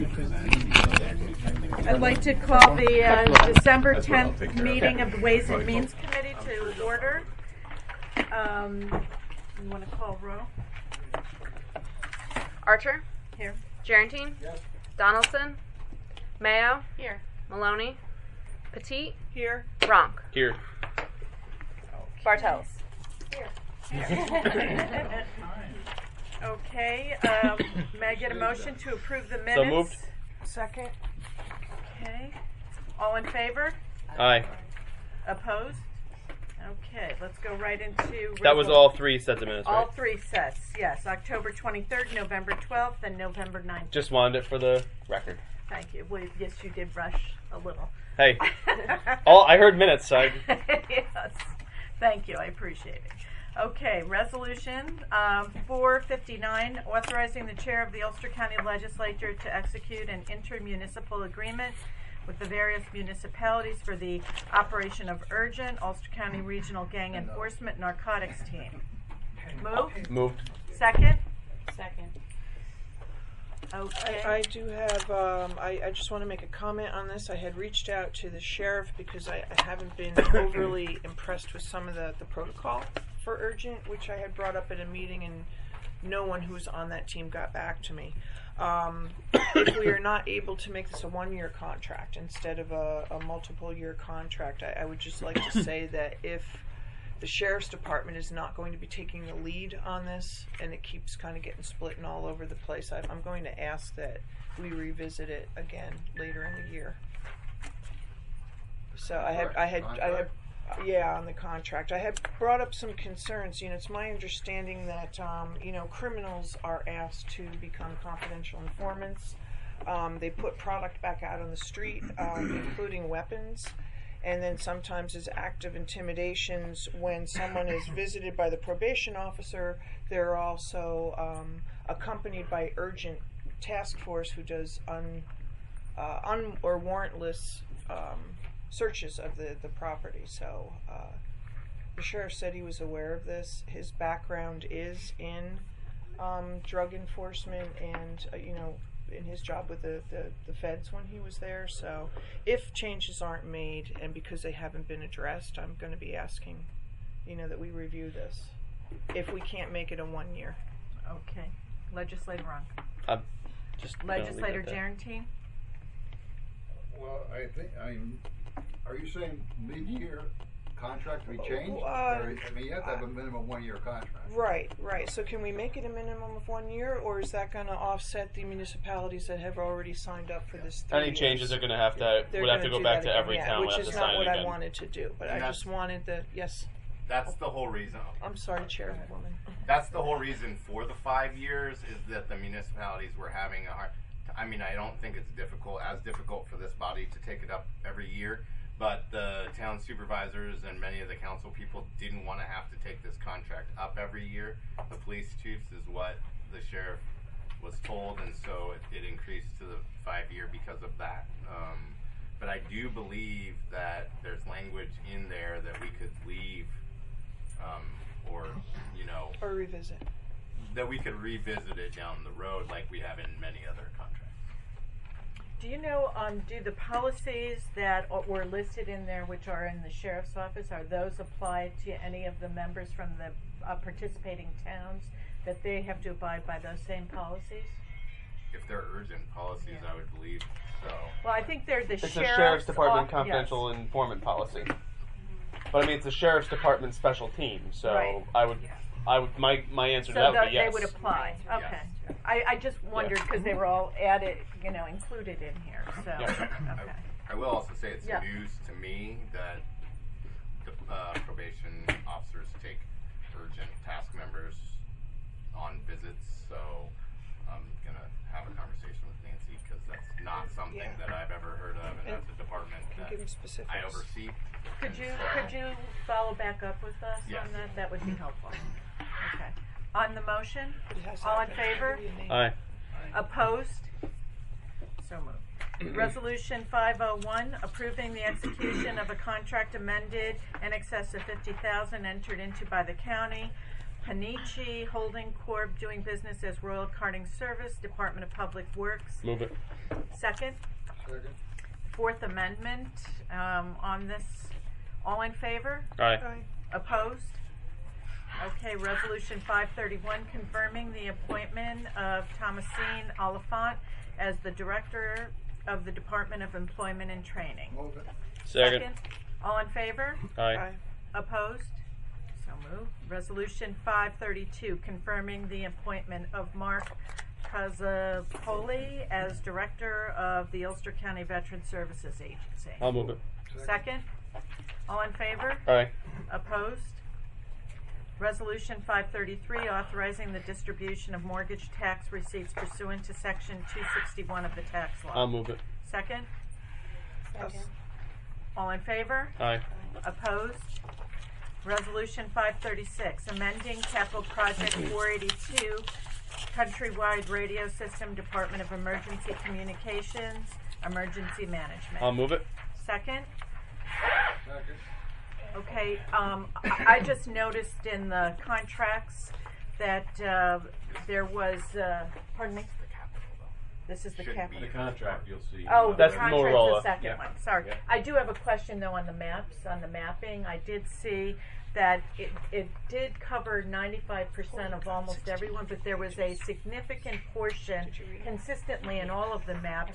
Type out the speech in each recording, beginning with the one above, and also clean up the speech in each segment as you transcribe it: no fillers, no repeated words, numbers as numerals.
I'd like to call the December 10th meeting of the Ways and Means Committee to order. You want to call roll? Archer? Here. Gerantine? Yes. Donaldson? Mayo? Here. Maloney? Petit? Here. Ronk? Here. Bartels? Okay. May I get a motion to approve the minutes? So moved. Second. Okay. All in favor? Aye. Opposed? Okay, let's go right into... That was all three sets of minutes, right? All three sets, yes. October 23rd, November 12th, and November 9th. Just wanted it for the record. Thank you. Well, yes, you did rush a little. Hey, I heard minutes. Yes. Thank you. I appreciate it. Okay, resolution 459, authorizing the chair of the Ulster County Legislature to execute an intermunicipal agreement with the various municipalities for the operation of Urgent Ulster County Regional Gang Enforcement Narcotics Team. Move? Moved. Second? Second. Okay. I do have, I just want to make a comment on this. I had reached out to the sheriff because I haven't been overly impressed with some of the protocol for Urgent, which I had brought up at a meeting, and no one who was on that team got back to me. If we are not able to make this a one-year contract instead of a multiple-year contract, I would just like to say that if the sheriff's department is not going to be taking the lead on this, and it keeps kind of getting split and all over the place, I'm going to ask that we revisit it again later in the year. So I had, yeah, on the contract. I had brought up some concerns. It's my understanding that, criminals are asked to become confidential informants. They put product back out on the street, including weapons. And then sometimes as active intimidations, when someone is visited by the probation officer, they're also accompanied by Urgent Task Force, who does or warrantless searches of the property. So the sheriff said he was aware of this. His background is in drug enforcement and in his job with the feds when he was there. So if changes aren't made, and because they haven't been addressed, I'm going to be asking that we review this if we can't make it a 1 year. Okay. Legislator Ronk. Legislator Gerantine. Well, are you saying mid-year contract to be changed? You have to have a minimum 1 year contract. Right. So can we make it a minimum of 1 year, or is that going to offset the municipalities that have already signed up for this 3 years? Any changes are going to have to go back to every town. Which is not what I wanted to do, but I just wanted the yes. That's the whole reason. I'm sorry, Chairwoman. That's the whole reason for the 5 years is that the municipalities were having a hard. I don't think it's difficult for this body to take it up every year. But the town supervisors and many of the council people didn't want to have to take this contract up every year. The police chiefs is what the sheriff was told, and so it increased to the 5 year because of that. But I do believe that there's language in there that we could leave, or revisit. That we could revisit it down the road like we have in many other contracts. Do you know, do the policies that were listed in there, which are in the sheriff's office, are those applied to any of the members from the participating towns, that they have to abide by those same policies? If they're urgent policies, I would believe so. Well, I think they're It's the Sheriff's Department confidential informant policy. But it's the Sheriff's Department special team, so right. My answer to that would be yes. They would apply. Okay. Yes. I just wondered because they were all added, included in here. So okay. I will also say it's news to me that the probation officers take urgent task members on visits. So I'm gonna have a conversation with Nancy because that's not something that I've ever heard of, and that's a department that I oversee. Could you follow back up with us on that? That would be helpful. Okay. On the motion, all in favor? Aye. Opposed? So moved. Resolution 501, approving the execution of a contract amended in excess of $50,000 entered into by the county Hanichi Holding Corp. doing business as Royal Carting Service, Department of Public Works. Move it. Second. Second. Fourth Amendment on this. All in favor? Aye. Aye. Opposed? Okay, Resolution 531, confirming the appointment of Thomasine Oliphant as the Director of the Department of Employment and Training. Move it. Second. All in favor? Aye. Opposed? So moved. Resolution 532, confirming the appointment of Mark Cazzapoli as Director of the Ulster County Veteran Services Agency. I'll move it. Second. All in favor? Aye. Opposed? Resolution 533, authorizing the distribution of mortgage tax receipts pursuant to Section 261 of the tax law. I'll move it. Second. Second. All in favor? Aye. Opposed? Resolution 536, amending capital project 482, countrywide radio system, Department of Emergency Communications, Emergency Management. I'll move it. Second. Second. Okay, I just noticed in the contracts that there was, pardon me? This is the Shouldn't capital. be. The contract you'll see. Oh, the That's contract's Motorola. the second Yeah. one, sorry. Yeah. I do have a question though on the maps, on the mapping. I did see that it did cover 95% of almost everyone, but there was a significant portion consistently in all of the maps.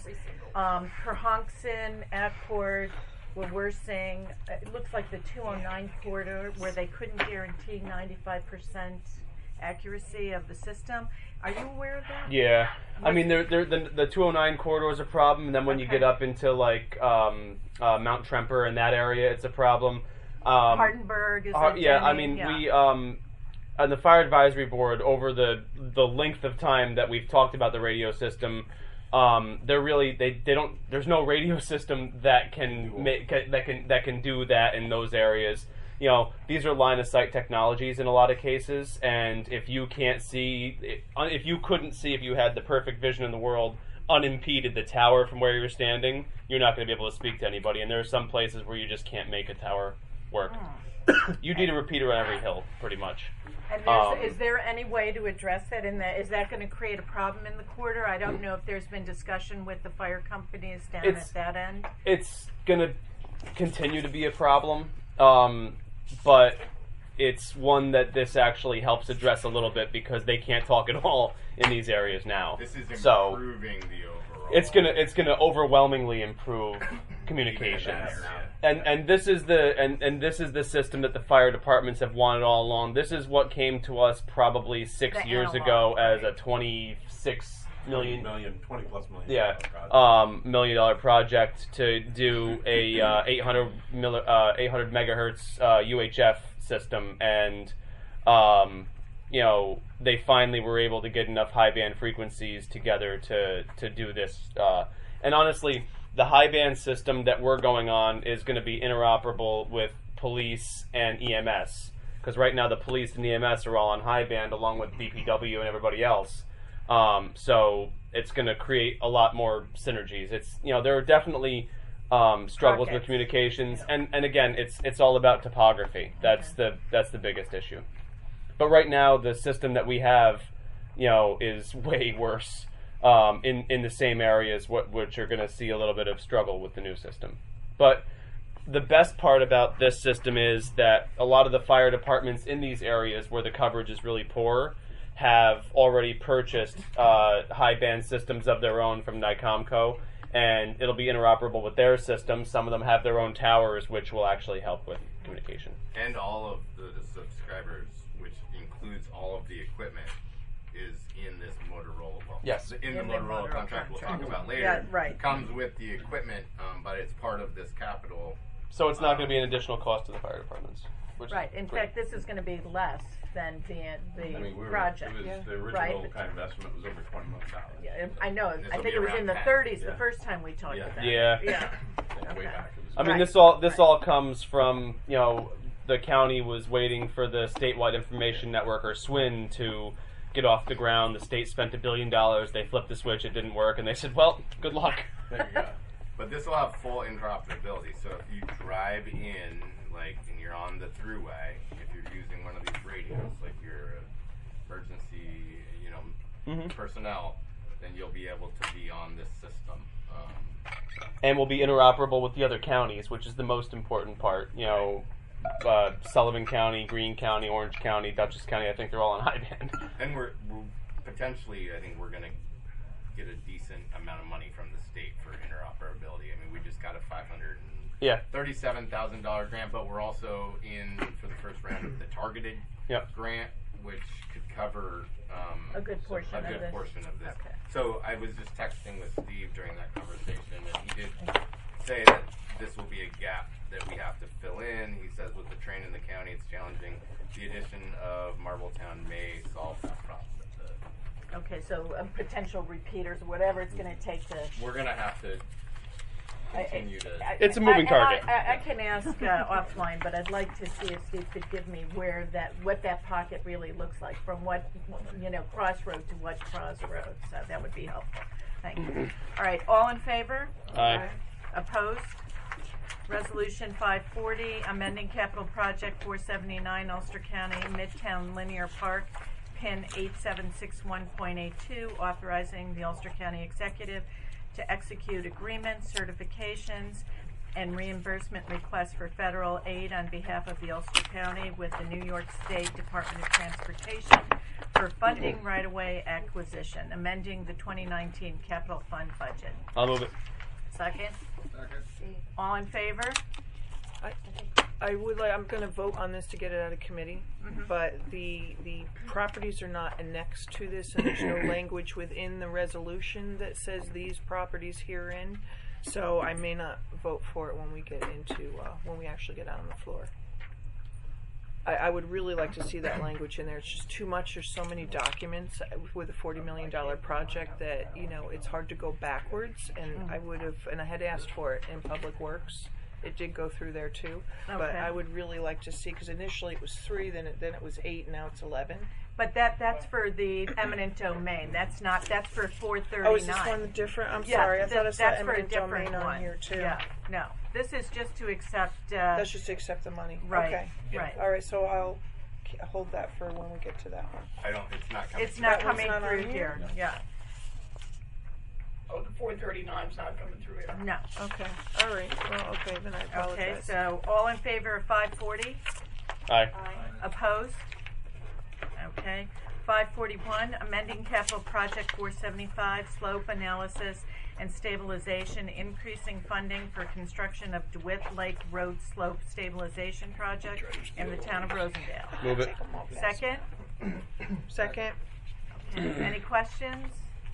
Kerhonkson, Accord, where we're saying, it looks like the 209 corridor where they couldn't guarantee 95% accuracy of the system. Are you aware of that? Yeah. I mean, the 209 corridor is a problem, and then when you Okay. get up into like Mount Tremper and that area, it's a problem. Hardenberg is it? Yeah, I Denny? mean, Yeah. we on the fire advisory board over the length of time that we've talked about the radio system, they're really they don't. There's no radio system that can make that can do that in those areas. You know, these are line of sight technologies in a lot of cases, and if you can't see, if you couldn't see, if you had the perfect vision in the world, unimpeded, the tower from where you're standing, you're not going to be able to speak to anybody. And there are some places where you just can't make a tower work. You need a repeater on every hill, pretty much. And is there any way to address that? Is that going to create a problem in the quarter? I don't know if there's been discussion with the fire companies down at that end. It's going to continue to be a problem, but it's one that this actually helps address a little bit because they can't talk at all in these areas now. This is So improving the overall. it's gonna overwhelmingly improve communications. And this is the system that the fire departments have wanted all along. This is what came to us probably 6 The years analog, ago as a 26 million 20 plus million. yeah, $1 $1 million project to do a 800 megahertz UHF system, and you know, they finally were able to get enough high band frequencies together to do this. And honestly, the high band system that we're going on is going to be interoperable with police and EMS, because right now the police and EMS are all on high band along with BPW and everybody else. So it's going to create a lot more synergies. It's, you know, there are definitely struggles with Pockets. communications, and again, it's all about topography. That's the biggest issue. But right now, the system that we have, you know, is way worse in the same areas, which are going to see a little bit of struggle with the new system. But the best part about this system is that a lot of the fire departments in these areas where the coverage is really poor have already purchased high band systems of their own from Nycomco, and it'll be interoperable with their systems. Some of them have their own towers, which will actually help with communication. And all of the subscribers, which includes all of the equipment, is in this Motorola. Well, Yes. in the Motorola contract we'll talk about later. Yeah, right. Comes with the equipment, but it's part of this capital. So it's not going to be an additional cost to the fire departments. Which Right. is In great. fact, this is going to be less than the I mean, project. the original Right. kind of estimate was over $20 million. Yeah, I know. This I will think be it was in around the 10. 30s the Yeah. first time we talked Yeah. about Yeah. it. Yeah. Way Okay. back. It was I mean, Right. this all comes from, you know, the county was waiting for the statewide information network, or SWIN, to get off the ground. The state spent $1 billion. They flipped the switch. It didn't work, and they said, "Well, good luck." There you go. But this will have full interoperability. So if you drive in, like, and you're on the throughway, if you're using one of these radios, like your emergency, personnel, then you'll be able to be on this system. And will be interoperable with the other counties, which is the most important part. Sullivan County, Greene County, Orange County, Dutchess County, I think they're all on high band. And we're potentially, I think we're going to get a decent amount of money from the state for interoperability. I mean, we just got a $537,000 grant, but we're also in for the first round of the targeted grant, which could cover a good portion of this. Okay. So I was just texting with Steve during that conversation, and he did say that this will be a gap that we have to fill in. He says with the train in the county, it's challenging. The addition of Marbletown may solve that problem. Okay, so potential repeaters, whatever it's going to take to. We're going to have to continue to. It's a moving target. I can ask offline, but I'd like to see if Steve could give me what that pocket really looks like, from what crossroad to what crossroad. So that would be helpful. Thank you. All right, all in favor? Aye. Opposed? Resolution 540, amending capital project 479, Ulster County, Midtown Linear Park, PIN 8761.82, authorizing the Ulster County Executive to execute agreements, certifications, and reimbursement requests for federal aid on behalf of the Ulster County with the New York State Department of Transportation for funding right-of-way acquisition, amending the 2019 capital fund budget. I'll move it. Second? All in favor? I'm going to vote on this to get it out of committee, but the properties are not annexed to this, and there's no language within the resolution that says these properties herein. So I may not vote for it when we get into when we actually get out on the floor. I would really like to see that language in there. It's just too much. There's so many documents with a $40 million project that it's hard to go backwards. And I had asked for it in Public Works. It did go through there too, but I would really like to see, because initially it was 3, then it was 8, now it's 11. But that's for the eminent domain. That's for 439. Oh, is this one different? I'm sorry, I thought I saw eminent domain on here too. Yeah, no. This is just to accept. That's just to accept the money. Right. Okay. Right. All right. So I'll hold that for when we get to that one. It's not coming. It's not coming through here. Yeah. Oh, the 439's not coming through here. No. Okay. All right. Well, okay, then I apologize. Okay. So all in favor of 540? Aye. Opposed? Okay. 541, amending capital project 475, slope analysis and stabilization, increasing funding for construction of DeWitt Lake Road Slope Stabilization Project in the town of Rosendale. Move it. Second? Second. Okay. Any questions?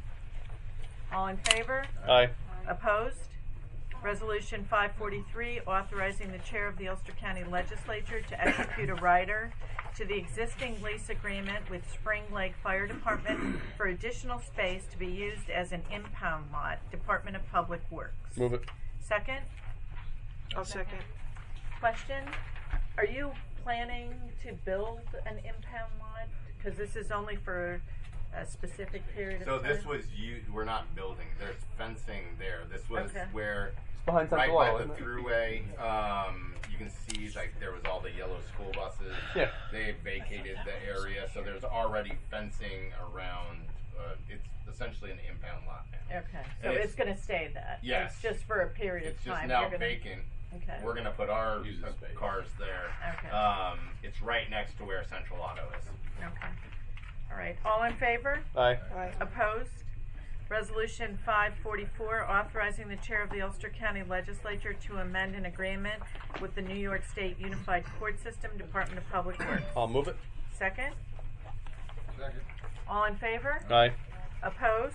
All in favor? Aye. Opposed? Resolution 543, authorizing the chair of the Ulster County Legislature to execute a rider to the existing lease agreement with Spring Lake Fire Department for additional space to be used as an impound lot, Department of Public Works. Move it. Second? I'll second. Question? Are you planning to build an impound lot? Because this is only for a specific period of time. So this was we're not building. There's fencing there. This was where Behind right Central by Oil, the isn't it? throughway. You can see there was all the yellow school buses. Yeah. They vacated the area, so there's already fencing around. It's essentially an impound lot now. Okay, so And it's going to stay that. Yes. It's just for a period It's of just time. now You're gonna- vacant. Okay. We're gonna put our Use the space. cars there. Okay. It's right next to where Central Auto is. Okay. All right. All in favor? Aye. Aye. Opposed? Resolution 544, authorizing the chair of the Ulster County Legislature to amend an agreement with the New York State Unified Court System, Department of Public Works. I'll move it. Second? Second. All in favor? Aye. Opposed?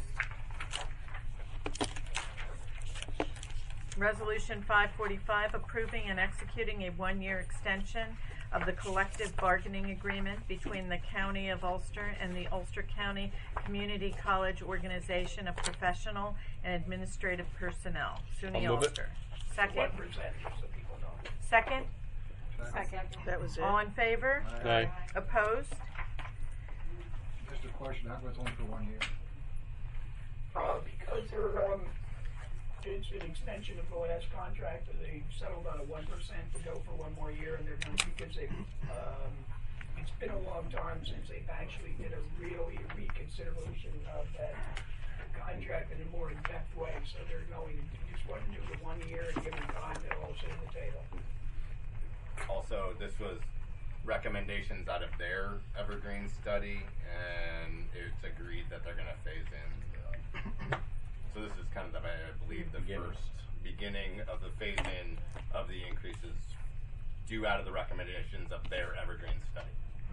Resolution 545, approving and executing a one-year extension of the collective bargaining agreement between the County of Ulster and the Ulster County Community College Organization of Professional and Administrative Personnel, SUNY I'll move it. Ulster. Second? What percentage, so people know? Second? Second. That was it. All in favor? Aye. Opposed? Just a question, how come it's only for 1 year? Because they're, it's an extension of the last contract, and they settled on a 1% to go for 1 more year, and they're going because they it's been a long time since they've actually did a really reconsideration of that contract in a more in-depth way. So they're going to just want to do the 1 year and give them time to all sit at the table. Also, this was recommendations out of their Evergreen study, and it's agreed that they're going to phase in. So this is kind of, I believe, the first beginning of the phase-in of the increases due out of the recommendations of their Evergreen study.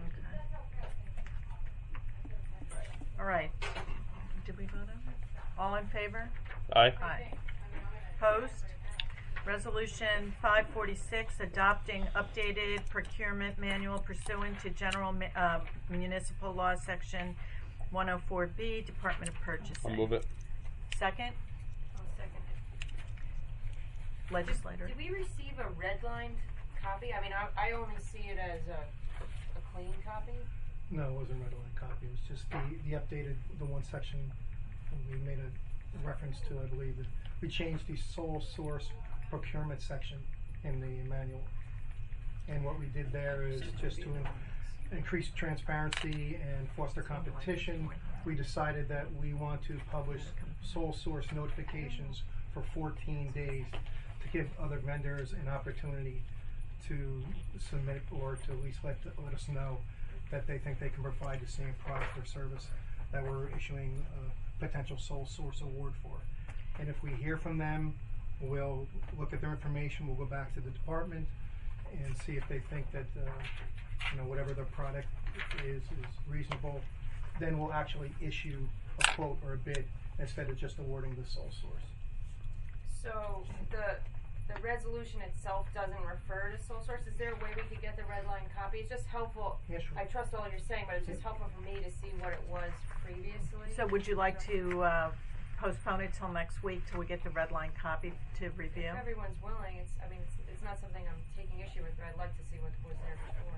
All right. Did we vote on it? All in favor? Aye. Aye. Opposed? Resolution 546, adopting updated procurement manual pursuant to General Municipal Law Section 104B, Department of Purchasing. I'll move it. Second? I'll second it. Legislator. Did we receive a redlined copy? I mean, I only see it as a clean copy. No, it wasn't a red line copy. It was just the updated, the one section we made a reference to, I believe. That we changed the sole source procurement section in the manual. And what we did there is just to increase transparency and foster competition. We decided that we want to publish sole source notifications for 14 days to give other vendors an opportunity to submit or to at least let us know that they think they can provide the same product or service that we're issuing a potential sole source award for. And if we hear from them, we'll look at their information, we'll go back to the department and see if they think that whatever their product is reasonable. Then we'll actually issue a quote or a bid instead of just awarding the sole source. So the resolution itself doesn't refer to sole source. Is there a way we could get the red line copy? It's just helpful. Yeah, sure. I trust all you're saying, but it's just helpful for me to see what it was previously. So would you like to postpone it till next week till we get the red line copy to review? If everyone's willing, it's not something I'm taking issue with, but I'd like to see what was there before.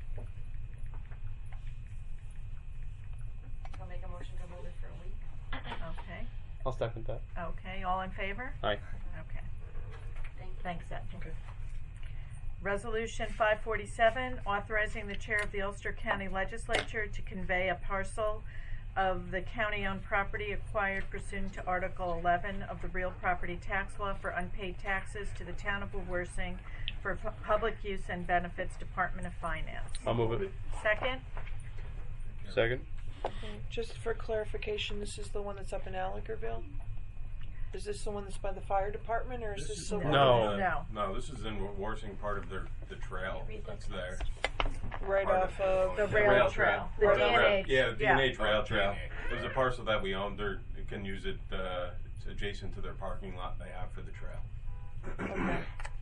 I'll make a motion to hold it for a week. Okay. I'll second that. Okay. All in favor? Aye. Okay. Thanks, Ed. Okay. Resolution 547, authorizing the chair of the Ulster County Legislature to convey a parcel of the county-owned property acquired pursuant to Article 11 of the Real Property Tax Law for unpaid taxes to the town of Waversing for public use and benefits, Department of Finance. I'll move it. Second? Second. Just for clarification, this is the one that's up in Allingerville? Is this the one that's by the fire department, or is this the one? No. This is in Warsing, part of the trail that's there. Right Part off of of The rail trail. The Part of D&H. Yeah, the D&H rail Oh, trail. D&H. It was a parcel that we owned. They can use it. It's adjacent to their parking lot they have for the trail. Okay.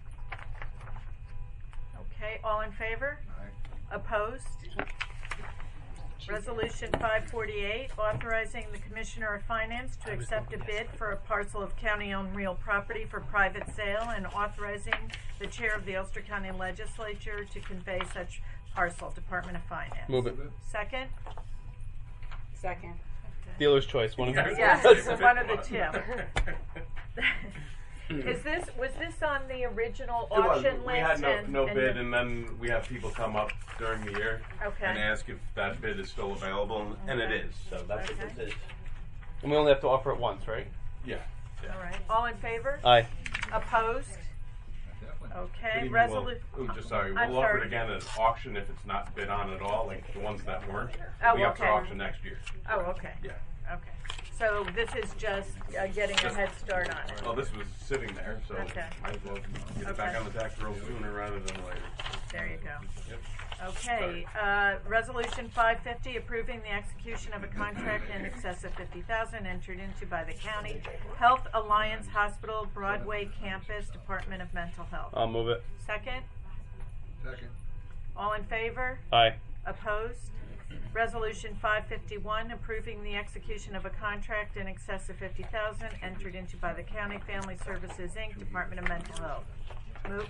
Okay, all in favor? Aye. Opposed? Resolution 548, authorizing the Commissioner of Finance to accept a bid for a parcel of county-owned real property for private sale and authorizing the Chair of the Ulster County Legislature to convey such parcel, Department of Finance. Move it. Second? Second. Dealer's choice. One of them. Yes, one of the two. Was this on the original auction list? We had no and bid, and then we have people come up during the year Okay. and ask if that bid is still available, and it is. So that's what Okay. this is. And we only have to offer it once, right? Yeah. All right, all in favor? Aye. Opposed? Definitely. But Okay, even resolution. just sorry. I'm We'll offer sorry. it again as auction if it's not bid on at all, like the ones that weren't. Oh, we have to okay. auction next year. Oh, okay. Yeah. Okay. So this is just getting a head start on it. Well, this was sitting there, so Okay. might as well get it back Okay. on the tax roll sooner rather than later. There you go. Yep. Okay, resolution 550, approving the execution of a contract in excess of $50,000 entered into by the County Health Alliance Hospital Broadway Campus, Department of Mental Health. I'll move it. Second? Second. All in favor? Aye. Opposed? Resolution 551, approving the execution of a contract in excess of $50,000 entered into by the County Family Services, Inc., Department of Mental Health. Move.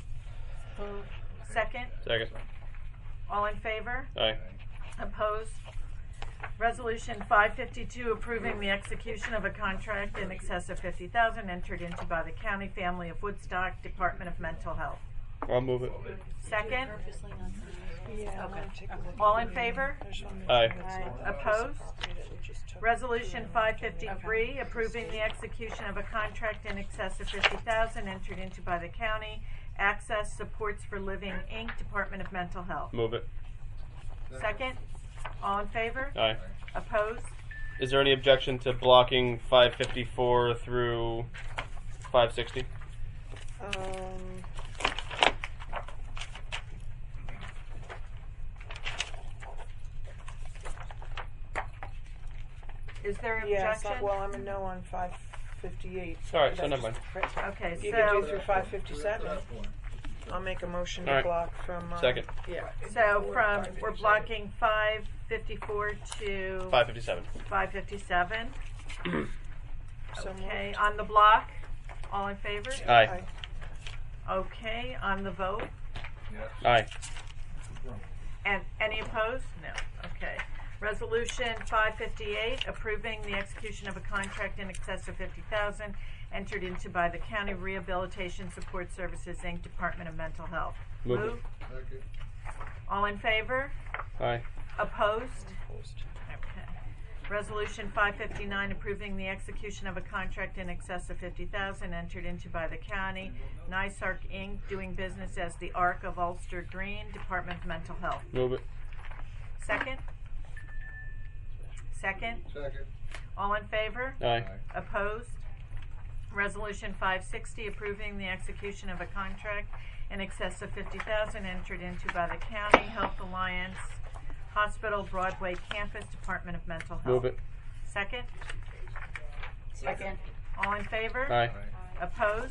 Second? Second. All in favor? Aye. Opposed? Resolution 552, approving the execution of a contract in excess of $50,000 entered into by the County Family of Woodstock, Department of Mental Health. I'll move it. Second? Yeah, Okay. I'll take a look. All in favor? There's one Aye. that's Opposed? that we just took. Resolution 553, approving the execution of a contract in excess of $50,000 entered into by the county. Access Supports for Living, Inc., Department of Mental Health. Move it. Second? All in favor? Aye. Opposed? Is there any objection to blocking 554 through 560? Is there an Yeah, objection? well, I'm a no on 558. All right, so never mind. Okay, You can do so, through 557. I'll make a motion to All right. block from. Second. Yeah. we're blocking 554 to 557. 557. So Okay, moved. on the block, all in favor? Aye. Okay, on the vote? Yes. Aye. And any opposed? No. Okay. Resolution 558, approving the execution of a contract in excess of $50,000 entered into by the County Rehabilitation Support Services, Inc., Department of Mental Health. Move it. Second. All in favor? Aye. Opposed? Okay. Resolution 559, approving the execution of a contract in excess of $50,000 entered into by the county. NYSARC, Inc., doing business as the Arc of Ulster Green, Department of Mental Health. Move it. Second? Second? Second. All in favor? Aye. Opposed? Resolution 560, approving the execution of a contract in excess of $50,000 entered into by the County Health Alliance Hospital Broadway Campus, Department of Mental Health. Move it. Second? Second. All in favor? Aye. Opposed?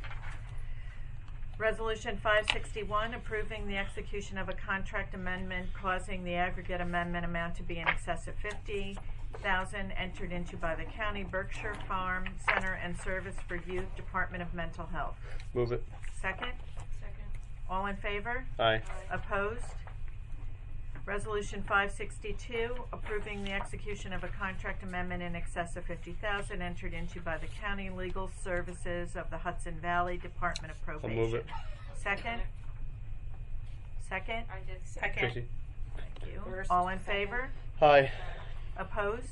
Resolution 561, approving the execution of a contract amendment causing the aggregate amendment amount to be in excess of $50,000 entered into by the county. Berkshire Farm Center and Service for Youth, Department of Mental Health. Move it. Second? Second. All in favor? Aye. Opposed? Resolution 562, approving the execution of a contract amendment in excess of $50,000 entered into by the County Legal Services of the Hudson Valley Department of I'll Probation. move it. Second? Second? I did Second. Tracy. Thank you. First, All in second. favor? Aye. Opposed?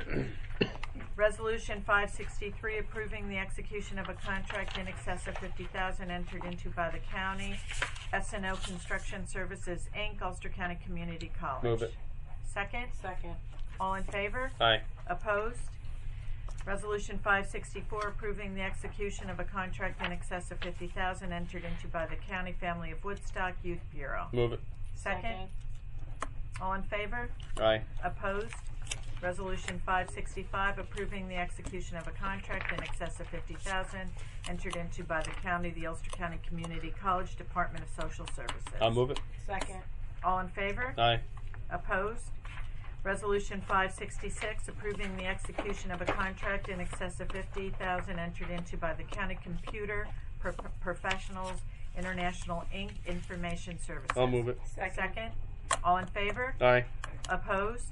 Resolution 563, approving the execution of a contract in excess of $50,000 entered into by the county. S&O Construction Services, Inc., Ulster County Community College. Move it. Second? Second. All in favor? Aye. Opposed? Resolution 564, approving the execution of a contract in excess of $50,000 entered into by the County Family of Woodstock Youth Bureau. Move it. Second? All in favor? Aye. Opposed? Resolution 565, approving the execution of a contract in excess of $50,000 entered into by the county, the Ulster County Community College, Department of Social Services. I'll move it. Second. All in favor? Aye. Opposed? Resolution 566, approving the execution of a contract in excess of $50,000 entered into by the County Computer Professionals International, Inc., Information Services. I'll move it. Second? All in favor? Aye. Opposed?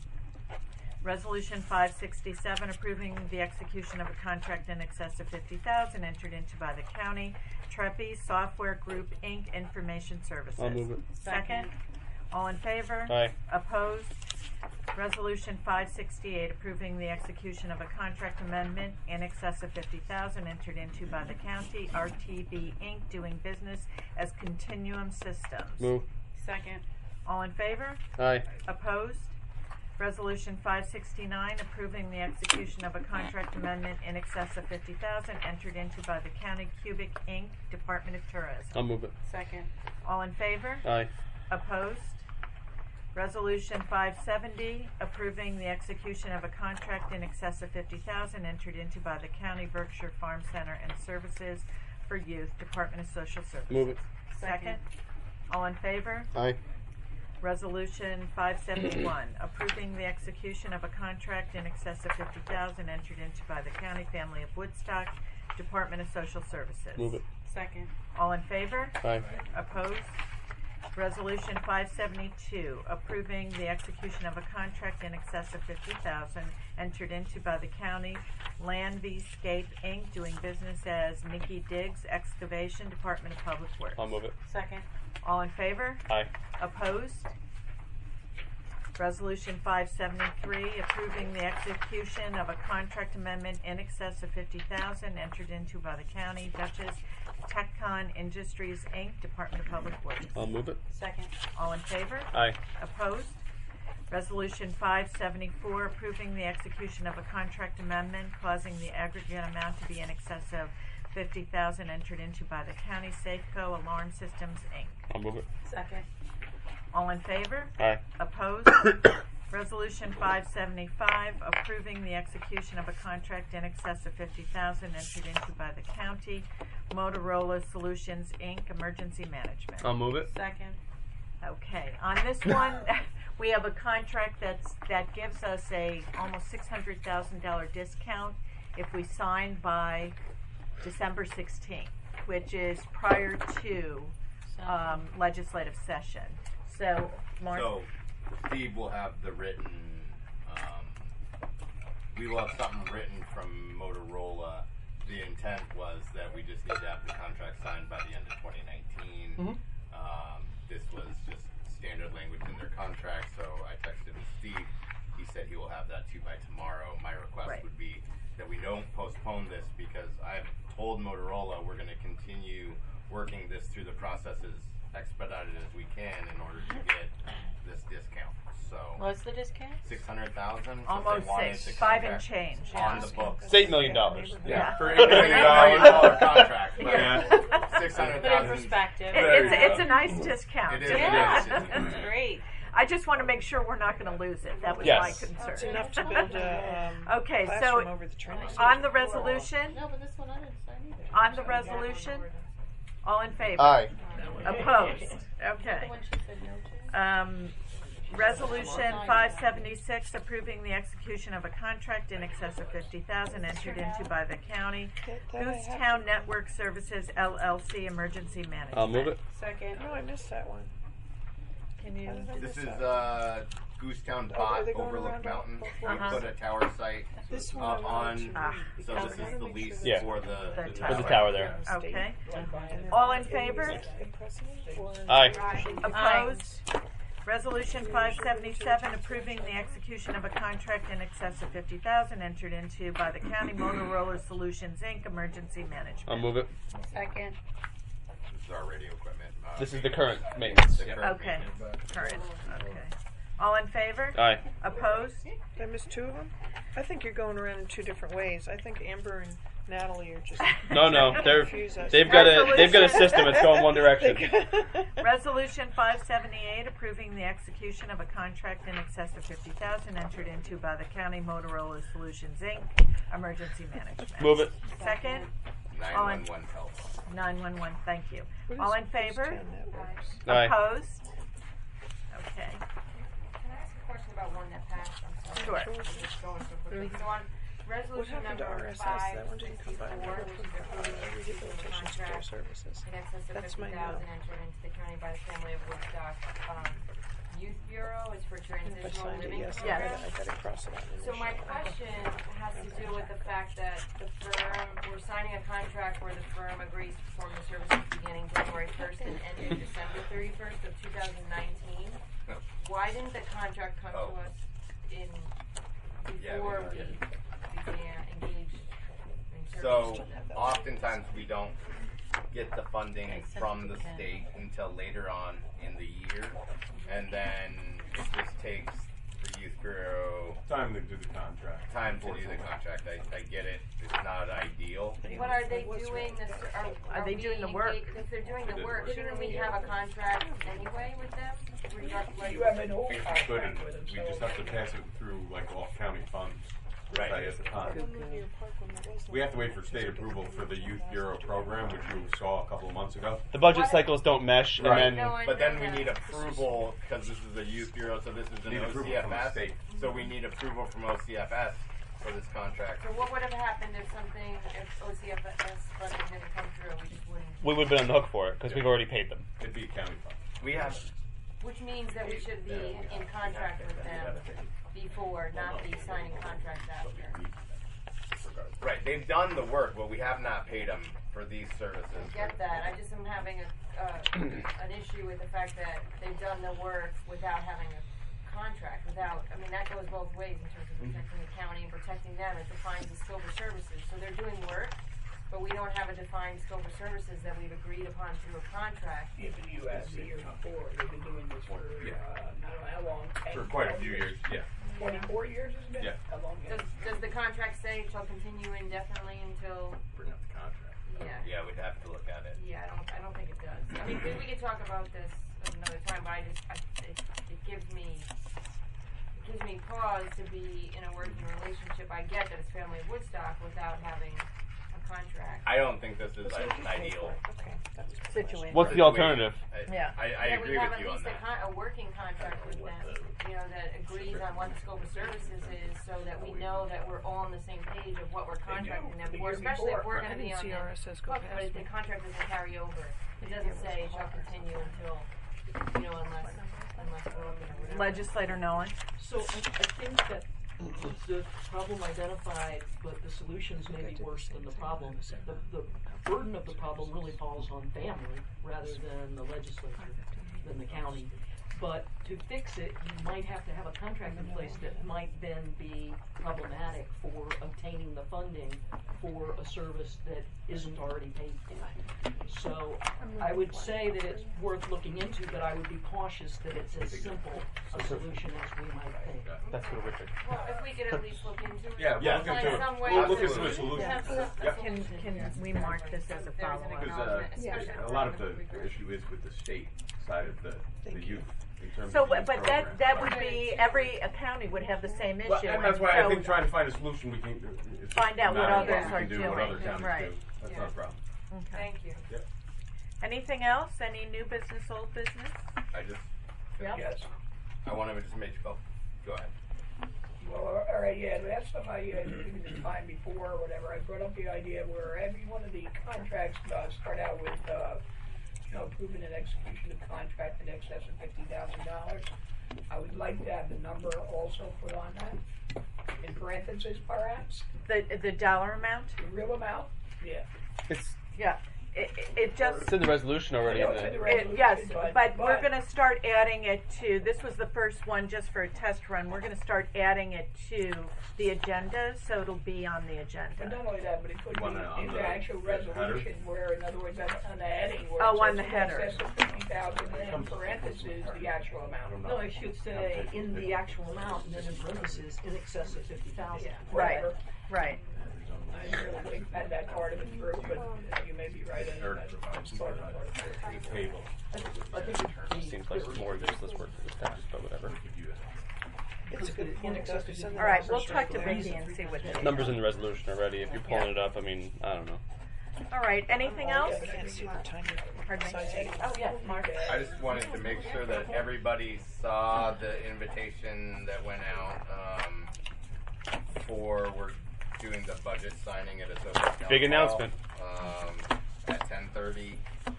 Resolution 567, approving the execution of a contract in excess of $50,000 entered into by the county. Trepi Software Group, Inc., Information Services. I'll move it. Second? All in favor? Aye. Opposed? Resolution 568, approving the execution of a contract amendment in excess of $50,000 entered into by the county. RTB, Inc., doing business as Continuum Systems. Move. Second. All in favor? Aye. Opposed? Resolution 569, approving the execution of a contract amendment in excess of $50,000 entered into by the County Cubic, Inc., Department of Tourism. I'll move it. Second. All in favor? Aye. Opposed? Resolution 570, approving the execution of a contract in excess of $50,000 entered into by the County Berkshire Farm Center and Services for Youth, Department of Social Services. Move it. Second. All in favor? Aye. Resolution 571, approving the execution of a contract in excess of $50,000 entered into by the County Family of Woodstock, Department of Social Services. Move it. Second. All in favor? Aye. Opposed? Resolution 572, approving the execution of a contract in excess of $50,000 entered into by the county Landvscape Inc., doing business as Mickey Diggs Excavation, Department of Public Works. I'll move it. Second. All in favor? Aye. Opposed? Resolution 573, approving the execution of a contract amendment in excess of $50,000 entered into by the county Duchess TechCon Industries Inc., Department of Public Works. I'll move it. Second. All in favor? Aye. Opposed? Resolution 574, approving the execution of a contract amendment causing the aggregate amount to be in excess of $50,000 entered into by the county Safeco Alarm Systems Inc. I'll move it. Second. All in favor? Aye. Opposed? Resolution 575, approving the execution of a contract in excess of $50,000 entered into by the county Motorola Solutions Inc. Emergency Management. I'll move it. Second. Okay, on this one, we have a contract that gives us a almost $600,000 discount if we sign by December 16th, which is prior to legislative session. So, Mark? So, Steve will have the written, we will have something written from Motorola. The intent was that we just need to have the contract signed by the end of 2019. This was just standard language in their contract, so I texted with Steve. He said he will have that to you by tomorrow. My request would be that we don't postpone this, because I've told Motorola we're going to continue working this through the process as expedited as we can in order to get this discount. So What's the discount? 600,000. Almost six, 5 and change. On the books. It's $8 million. Yeah. For $8 million contract. But Yeah. 600,000. Put in perspective. It's a nice discount. It is. Yeah. It is. That's great. I just want to make sure we're not going to lose it. That was Yes. my It's concern. enough to build a Okay, classroom so over the training center. on the resolution, No, but this one I didn't sign either. on the resolution, all in favor? Aye. Opposed? Okay. The one she said no to. Resolution 576, approving the execution of a contract in excess of $50,000 entered into by the county Goosetown Network Services LLC Emergency Management. I'll move it. Second. No, I missed that one. Can you? This is Goosetown Oh, Bot are they going Overlook around Mountain. both We ways? put a tower site This one up I on. wanted to Ah. read So because this I is wanna the make lease sure Yeah. for The the tower. For the tower there. Okay. that- All in favor? In precedent or- Aye. Opposed? Resolution 577, approving the execution of a contract in excess of $50,000 entered into by the county Motorola Solutions Inc. Emergency Management. I'll move it. Second. This is our radio equipment. This is the current maintenance. The Yeah. current Okay, maintenance. current, okay. All in favor? Aye. Opposed? Did I miss two of them? I think you're going around in two different ways. I think Amber and Natalie are just No, confuse us. they've got a system. It's going one direction. Resolution 578, approving the execution of a contract in excess of $50,000 entered into by the county Motorola Solutions Inc. Emergency Management. Move it. Second, 911 help. 911, thank you. What is All in favor? Goosetown Networks? Aye. Opposed? Okay. Can I ask a question about one that passed? I'm sorry. Sure. I'm just going so quickly. So on What resolution happened to number RSS? That one didn't come back. 564, which is approving the Rehabilitation Support contract Services. in excess of That's my 50,000 note. entered into the county by the family of Woodstock Youth Bureau is for If I transitional signed it, living yes, program. I gotta cross it out. So my question has to do with the fact that the firm, we're signing a contract where the firm agrees to perform the services beginning January 1st and ending December 31st of 2019. Why didn't the contract come to us in before we began engaged in So services? oftentimes we don't get the funding from the state until later on in the year, and then it just takes the Youth Bureau Time to do the contract. time to do the contract. I get it. It's not ideal. But are they doing this? Are they we doing the work? engaged- If they're doing the work, shouldn't we have a contract anyway with them? You have an old We could, contract and with them, we so just have to pass it through like all county funds. Right. At the time. We have to wait for state approval for the Youth Bureau program, which you saw a couple of months ago. The budget cycles don't mesh, Right. and then No, I But then know we that. need approval because this is a Youth Bureau, so this is an Need approval from the OCFS. state. So we need approval from OCFS for this contract. So what would have happened if OCFS funding didn't come through? We just wouldn't. we would have been on the hook for it because we've already paid them. It'd be a county fund. We have. Which means that we should be in contract with them before, not be signing contracts after. Right, they've done the work, but we have not paid them for these services. I get that. I just am having an issue with the fact that they've done the work without having a contract. I mean, that goes both ways in terms of protecting the county and protecting them. It defines the scope of services. So they're doing work, but we don't have a defined scope of services that we've agreed upon through a contract. If you asked the year before, they've been doing this for, I don't know how long. For quite a few years, yeah. 24 years has been? Yeah. How long? Does the contract say it shall continue indefinitely until? Bring up the contract. Yeah. Yeah, we'd have to look at it. Yeah, I don't think it does. I mean, we could talk about this another time, but it gives me pause to be in a working relationship. I get that it's Family of Woodstock without having a contract. I don't think this is ideal. Okay, that's Situation. What's the alternative? Yeah. I agree with you on we that. have at least a working contract with them, that agrees on what the scope of services is, so that we know that we're all on the same page of what we're contracting them for, especially if we're going to be on the hook, but the contract doesn't carry over. It doesn't say it shall continue until, unless we're looking at whatever. Legislator Nolan. So I think that the problem identified, but the solutions may be worse than the problem. The burden of the problem really falls on family rather than the legislature, than the county. But to fix it, you might have to have a contract in place that might then be problematic for obtaining the funding for a service that isn't already paid for. So I would say that it's worth looking into, but I would be cautious that it's as simple a solution as we might think. That's for Richard. Well, if we could at least look into it. Yeah, we'll look find into it. some way We'll to look into a solution. have some Yep. Can we mark this as a follow-up? Because a lot of the issue is with the state side of the youth. In terms So, of youth but program. that would be, every county would have the same issue. Well, and that's why I so think trying to find a solution, we can it's Find out what not others we are can do, what doing. other counties Right. do. That's not a problem. Okay. Thank you. Yep. Anything else? Any new business, old business? I just. Yep. Yes. I want to just make sure. Go ahead. Well, all right, yeah, that's stuff I given the time before or whatever. I brought up the idea where every one of the contracts start out with, approving an execution of contract in excess of $50,000. I would like to have the number also put on that, in parentheses perhaps, The dollar amount? the real amount, yeah. It's Yeah. It just. it's in the resolution already. I know it's in the resolution, Yes, but we're going to start adding it to, this was the first one just for a test run, we're going to start adding it to the agenda, so it'll be on the But agenda. not only that, but it could On be the- in on the the actual header? resolution where, in other words, on the heading where Oh, it on says the in header. excess of 50,000 and in parentheses, the actual amount. No, I should say in the actual amount, and then in parentheses, in excess of 50,000. Yeah, Right, whatever. right. I didn't really think that part of it through, but you may be right in that's part of it. Table. I think It seems like more useless work for the staff, but whatever. It's a good point. All right, we'll talk to Vicky and see what they. Numbers in the resolution already. If you're pulling it up, I mean, I don't know. All right, anything else? I can't see the tiny. Pardon me? size. Oh, yeah, Mark. I just wanted to make sure that everybody saw the invitation that went out for we're doing the budget signing at Atoka Big Town Hall, announcement. at 10:30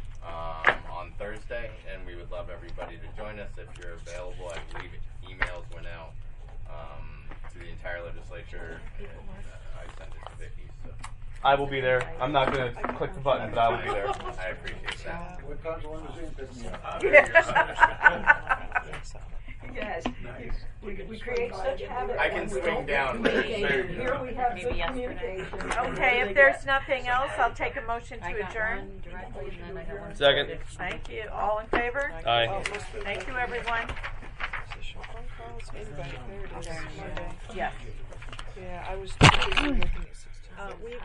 on Thursday, and we would love everybody to join us if you're available. I believe emails went out to the entire legislature. I sent it to Vicky, so I will be there. I'm not gonna click the button, but I will be there. I appreciate that. What time's the limousine picking me up? Yes. We create such habits. I can swing down. Here we have Maybe good yesterday. communication. Okay, if there's nothing else, I'll take a motion I to got adjourn. one directly, and then I got one. Second. Thank you. All in favor? Aye. Thank you, everyone. Phone calls, invite, there it is, Monday. Yes. Yeah, I was looking at 16.